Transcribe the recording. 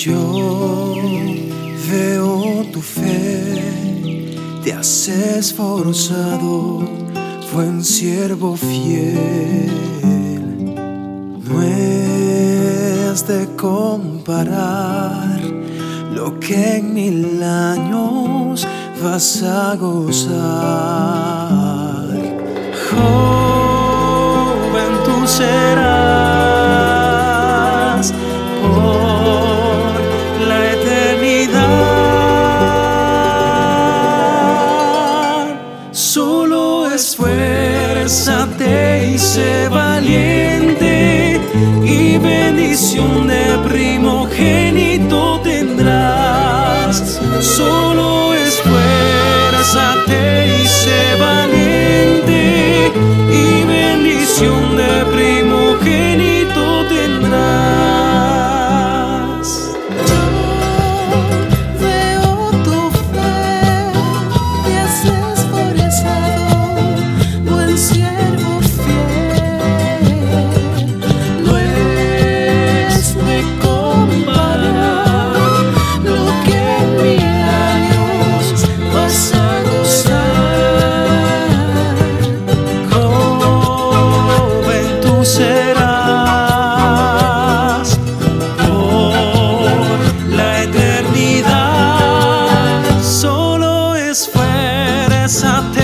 Yo veo tu fe, te has esforzado, buen siervo fiel. No es de comparar lo que en 1000 años vas a gozar. Joven tú serás por la eternidad. Solo esfuérzate y sé valiente, y bendición de primogénito tendrás. Solo esfuérzate y sé valiente, y bendición de primogénito tendrás. Serás por la eternidad. Solo esfuérzate